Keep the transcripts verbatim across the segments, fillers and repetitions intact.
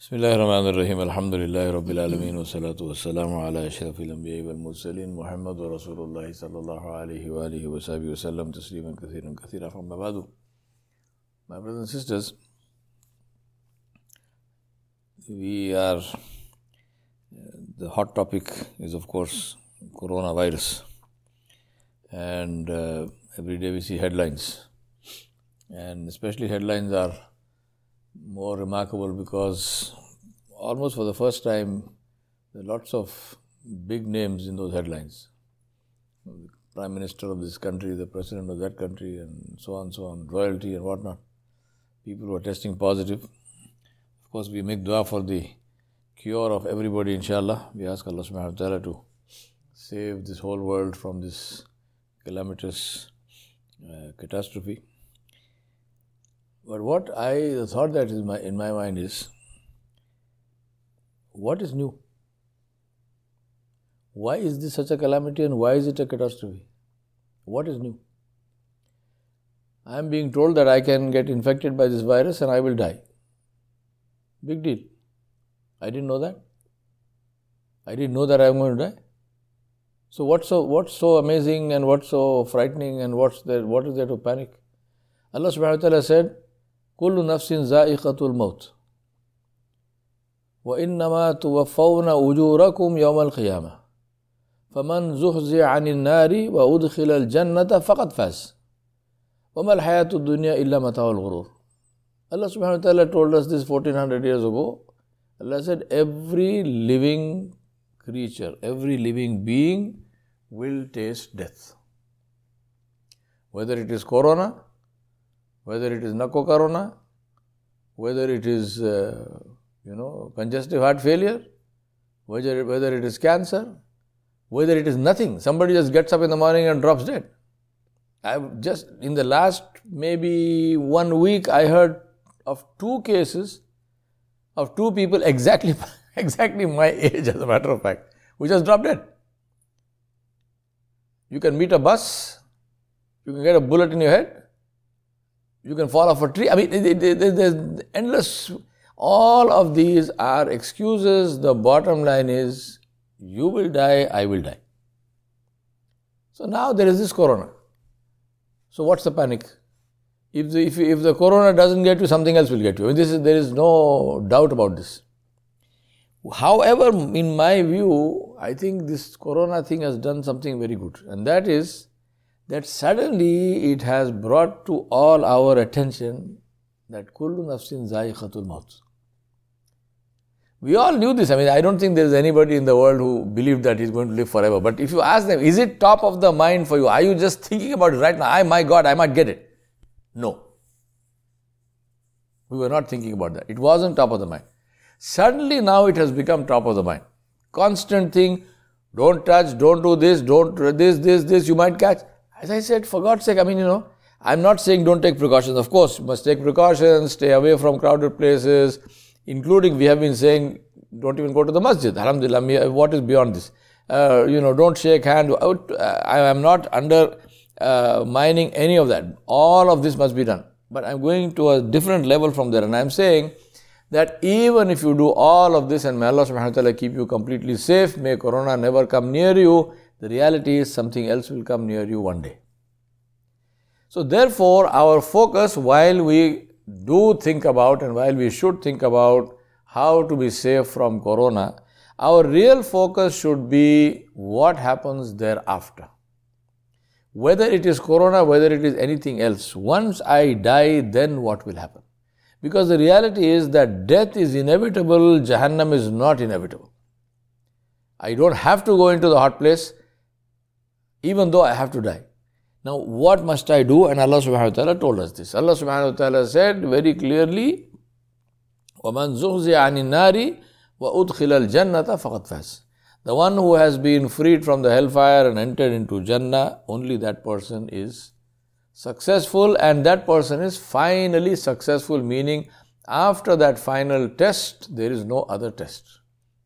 Bismillahirrahmanirrahim. Alhamdulillahi Rabbil Alameen. Wa salatu wa salamu ala ashrafil anbiya wal mursaleen. Muhammad wa Rasulullah sallallahu alayhi wa alihi wa sahbihi wa sallam. Tasliman kathiran kathira. From Mabadu. My brothers and sisters, we are, the hot topic is of course coronavirus. And uh, every day we see headlines. And especially headlines are more remarkable because almost for the first time there are lots of big names in those headlines. The Prime Minister of this country, the President of that country, and so on, so on, royalty and whatnot. People who are testing positive. Of course, we make dua for the cure of everybody, inshallah. We ask Allah subhanahu wa ta'ala to save this whole world from this calamitous uh, catastrophe. But what I, the thought that is my, in my mind is, what is new? Why is this such a calamity and why is it a catastrophe? What is new? I am being told that I can get infected by this virus and I will die. Big deal. I didn't know that. I didn't know that I am going to die. So what's so what's so amazing and what's so frightening and what's there? What is there to panic? Allah subhanahu wa ta'ala said, كل نفس ذائقة الموت وإنما توفون أجوركم يوم القيامة فمن زحزح عن النار وأدخل الجنة فقد فاز وما الحياة الدنيا إلا متاع الغرور. Allah subhanahu wa ta'ala told us this fourteen hundred years ago. Allah said every living creature, every living being will taste death. Whether it is corona, whether it is Nako Corona, whether it is, uh, you know, congestive heart failure, whether, whether it is cancer, whether it is nothing. Somebody just gets up in the morning and drops dead. I've just, in the last maybe one week, I heard of two cases of two people exactly, exactly my age, as a matter of fact, who just dropped dead. You can meet a bus, you can get a bullet in your head, you can fall off a tree. I mean, there's endless. All of these are excuses. The bottom line is, you will die, I will die. So now there is this corona. So what's the panic? If the, if, if the corona doesn't get you, something else will get you. I mean, this is, there is no doubt about this. However, in my view, I think this corona thing has done something very good. And that is, that suddenly it has brought to all our attention that kullu nafsin zaiqatul maut. We all knew this. I mean, I don't think there is anybody in the world who believed that he's going to live forever. But if you ask them, is it top of the mind for you? Are you just thinking about it right now? I, my God, I might get it. No. We were not thinking about that. It wasn't top of the mind. Suddenly now it has become top of the mind. Constant thing, don't touch, don't do this, don't this, this, this, you might catch. As I said, for God's sake, I mean, you know, I'm not saying don't take precautions. Of course, you must take precautions, stay away from crowded places, including, we have been saying, don't even go to the masjid. Alhamdulillah, what is beyond this? Uh, you know, don't shake hands. I am not under uh, mining any of that. All of this must be done. But I'm going to a different level from there. And I'm saying that even if you do all of this and may Allah subhanahu wa ta'ala keep you completely safe, may corona never come near you, the reality is something else will come near you one day. So therefore, our focus, while we do think about and while we should think about how to be safe from corona, our real focus should be what happens thereafter. Whether it is corona, whether it is anything else, once I die, then what will happen? Because the reality is that death is inevitable, Jahannam is not inevitable. I don't have to go into the hot place, even though I have to die. Now, what must I do? And Allah subhanahu wa ta'ala told us this. Allah subhanahu wa ta'ala said very clearly, وَمَنْ زُحْزِحَ عَنِ النَّارِ وَأُدْخِلَ الْجَنَّةَ فَقَدْ فَازَ. The one who has been freed from the hellfire and entered into Jannah, only that person is successful, and that person is finally successful, meaning after that final test, there is no other test.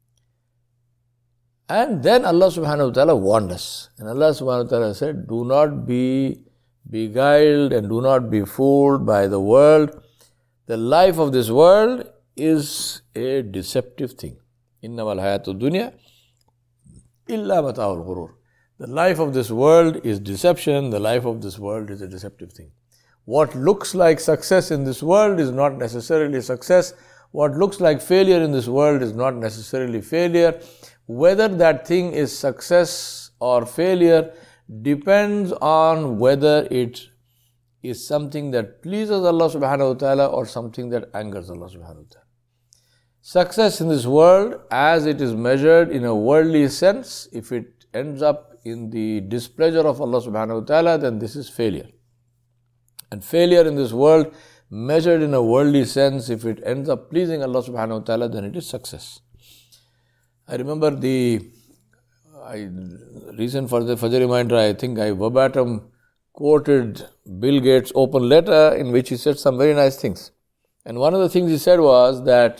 And then Allah subhanahu wa ta'ala warned us. And Allah subhanahu wa ta'ala said, do not be beguiled and do not be fooled by the world. The life of this world is a deceptive thing. Innamal hayatu dunya illa mata'ul ghurur. The life of this world is deception. The life of this world is a deceptive thing. What looks like success in this world is not necessarily success. What looks like failure in this world is not necessarily failure. Whether that thing is success or failure depends on whether it is something that pleases Allah subhanahu wa ta'ala or something that angers Allah subhanahu wa ta'ala. Success in this world, as it is measured in a worldly sense, if it ends up in the displeasure of Allah subhanahu wa ta'ala, then this is failure. And failure in this world, measured in a worldly sense, if it ends up pleasing Allah subhanahu wa ta'ala, then it is success. I remember the I, reason for the Fajr reminder, I think I verbatim quoted Bill Gates' open letter in which he said some very nice things. And one of the things he said was that,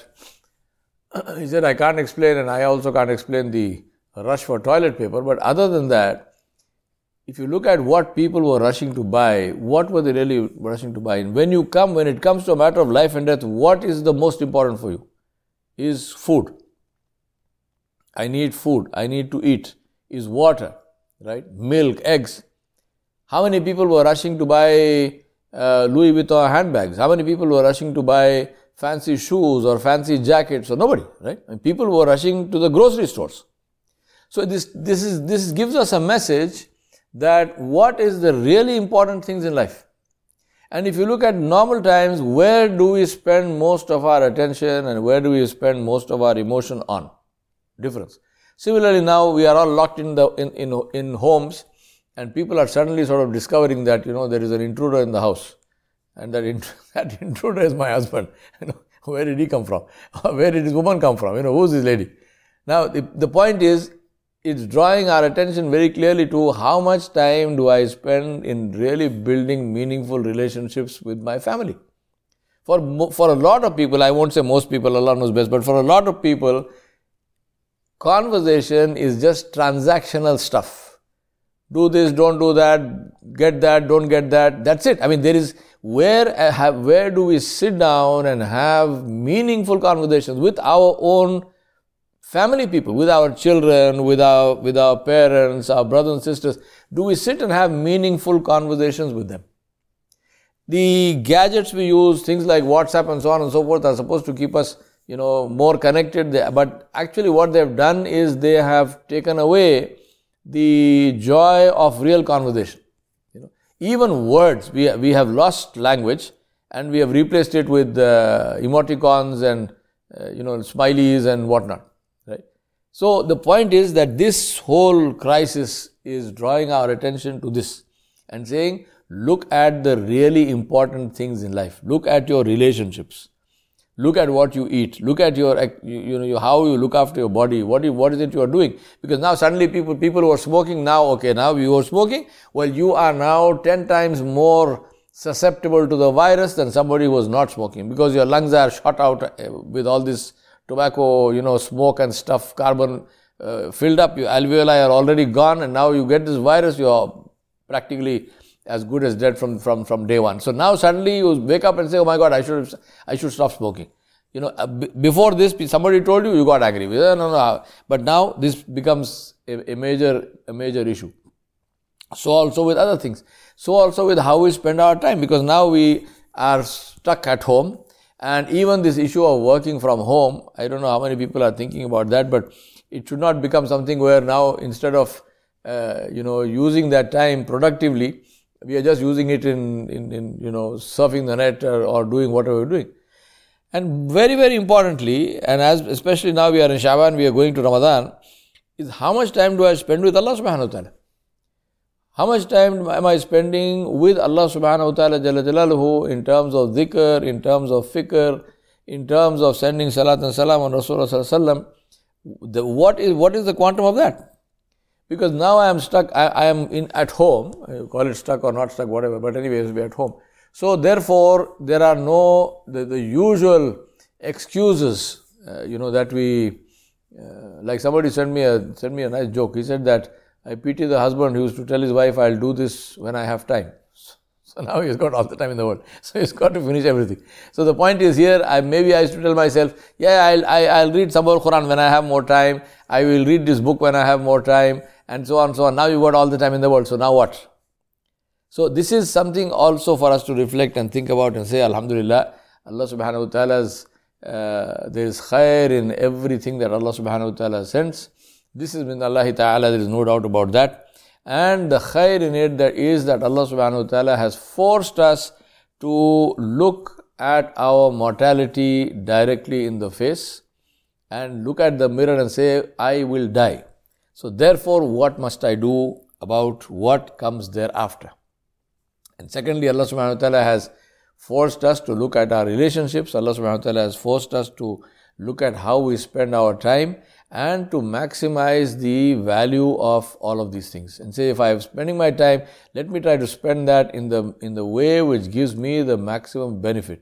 he said, I can't explain and I also can't explain the rush for toilet paper, but other than that, if you look at what people were rushing to buy, what were they really rushing to buy? And when you come, when it comes to a matter of life and death, what is the most important for you? Is food. I need food. I need to eat. Is water, right? Milk, eggs. How many people were rushing to buy uh, Louis Vuitton handbags? How many people were rushing to buy fancy shoes or fancy jackets? Or nobody, right? And people were rushing to the grocery stores. So this this is this gives us a message that what is the really important things in life. And if you look at normal times, where do we spend most of our attention and where do we spend most of our emotion on? Difference. Similarly, now we are all locked in the in, in in homes, and people are suddenly sort of discovering that, you know, there is an intruder in the house, and that int- that intruder is my husband. You know, where did he come from? Where did this woman come from? You know, who's this lady? Now the, the point is, it's drawing our attention very clearly to how much time do I spend in really building meaningful relationships with my family. For for a lot of people, I won't say most people, Allah knows best, but for a lot of people, conversation is just transactional stuff. Do this, don't do that, get that, don't get that. That's it. I mean, there is, where have, where do we sit down and have meaningful conversations with our own family people, with our children, with our, with our parents, our brothers and sisters? Do we sit and have meaningful conversations with them? The gadgets we use, things like WhatsApp and so on and so forth, are supposed to keep us, you know, more connected. But actually what they've done is they have taken away the joy of real conversation. You know, even words, we we have lost language and we have replaced it with uh, emoticons and uh, you know, smileys and whatnot. Right? So the point is that this whole crisis is drawing our attention to this and saying, look at the really important things in life. Look at your relationships. Look at what you eat. Look at your, you, you know, how you look after your body. What you, what is it you are doing? Because now suddenly people, people who are smoking now, okay, now you are smoking. Well, you are now ten times more susceptible to the virus than somebody who was not smoking, because your lungs are shot out with all this tobacco, you know, smoke and stuff, carbon uh, filled up. Your alveoli are already gone, and now you get this virus. You are practically as good as dead from, from, from day one. So now suddenly you wake up and say, oh my God, I should I should stop smoking. You know, uh, b- before this, somebody told you, you got angry. No, no, no. But now this becomes a, a major a major issue. So also with other things. So also with how we spend our time, because now we are stuck at home. And even this issue of working from home, I don't know how many people are thinking about that, but it should not become something where now instead of uh, you know, using that time productively, we are just using it in, in, in you know, surfing the net or, or doing whatever we're doing. And very, very importantly, and as especially now we are in Shaban, we are going to Ramadan, is how much time do I spend with Allah subhanahu wa ta'ala? How much time am I spending with Allah subhanahu wa ta'ala jalla jalaluhu in terms of dhikr, in terms of fikr, in terms of sending salat and salam on Rasulullah sallallahu alaihi wasallam? What is, what is the quantum of that? Because now I am stuck, I, I am in at home, you call it stuck or not stuck, whatever, but anyways, we are at home. So therefore, there are no, the, the usual excuses, uh, you know, that we, uh, like somebody sent me a, sent me a nice joke. He said that, I pity the husband who used to tell his wife, I'll do this when I have time. So now he's got all the time in the world. So he's got to finish everything. So the point is here, I maybe I used to tell myself, yeah, I'll, I, I'll read some more Quran when I have more time. I will read this book when I have more time, and so on and so on. Now you've got all the time in the world. So now what? So this is something also for us to reflect and think about and say, Alhamdulillah, Allah subhanahu wa ta'ala's, uh, there is khair in everything that Allah subhanahu wa ta'ala sends. This is min Allah ta'ala, there is no doubt about that. And the khair in it that is that Allah subhanahu wa ta'ala has forced us to look at our mortality directly in the face and look at the mirror and say, I will die. So therefore, what must I do about what comes thereafter? And secondly, Allah subhanahu wa ta'ala has forced us to look at our relationships. Allah subhanahu wa ta'ala has forced us to look at how we spend our time and to maximize the value of all of these things. And say, if I am spending my time, let me try to spend that in the in the way which gives me the maximum benefit.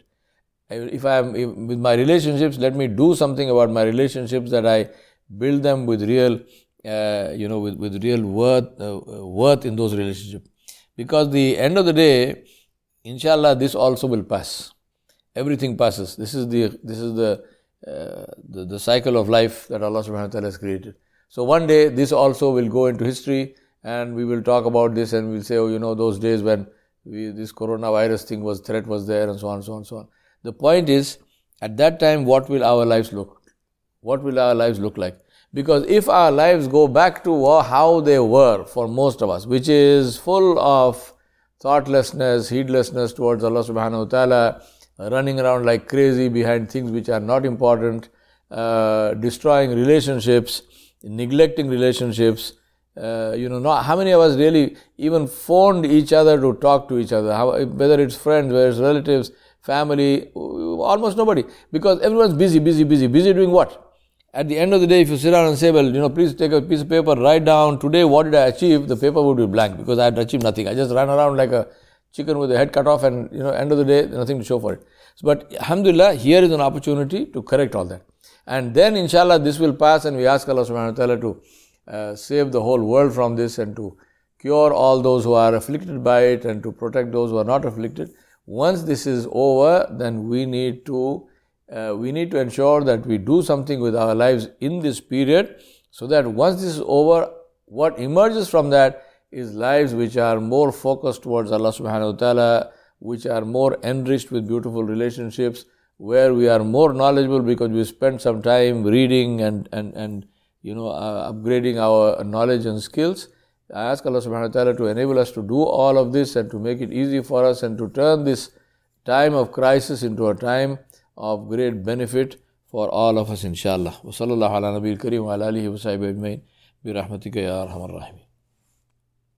If I am with my relationships, let me do something about my relationships, that I build them with real, uh, you know, with, with real worth, uh, worth in those relationships. Because the end of the day, inshallah, this also will pass. Everything passes. This is the this is the uh, the, the cycle of life that Allah subhanahu wa ta'ala has created. So one day this also will go into history, and we will talk about this, and we'll say, oh, you know, those days when we, this coronavirus thing was, threat was there, and so on, so on, so on. The point is, at that time, what will our lives look? What will our lives look like? Because if our lives go back to how they were for most of us, which is full of thoughtlessness, heedlessness towards Allah subhanahu wa ta'ala, running around like crazy behind things which are not important, uh, destroying relationships, neglecting relationships, uh, you know, not, how many of us really even phoned each other to talk to each other, how, whether it's friends, whether it's relatives, family, almost nobody, because everyone's busy, busy, busy, busy doing what? At the end of the day, if you sit down and say, well, you know, please take a piece of paper, write down, today what did I achieve, the paper would be blank, because I had achieved nothing. I just ran around like a chicken with the head cut off, and, you know, end of the day, nothing to show for it. So, but alhamdulillah, here is an opportunity to correct all that. And then, inshallah, this will pass, and we ask Allah subhanahu wa ta'ala to uh, save the whole world from this, and to cure all those who are afflicted by it, and to protect those who are not afflicted. Once this is over, then we need to uh, we need to ensure that we do something with our lives in this period, so that once this is over, what emerges from that is lives which are more focused towards Allah subhanahu wa ta'ala, which are more enriched with beautiful relationships, where we are more knowledgeable because we spend some time reading and, and, and you know, uh, upgrading our knowledge and skills. I ask Allah subhanahu wa ta'ala to enable us to do all of this, and to make it easy for us, and to turn this time of crisis into a time of great benefit for all of us, inshallah. Wa sallallahu ala nabiyil kareem wa ala alihi wa sahbihi ajma'in bi rahmatika ya arhamar rahimin.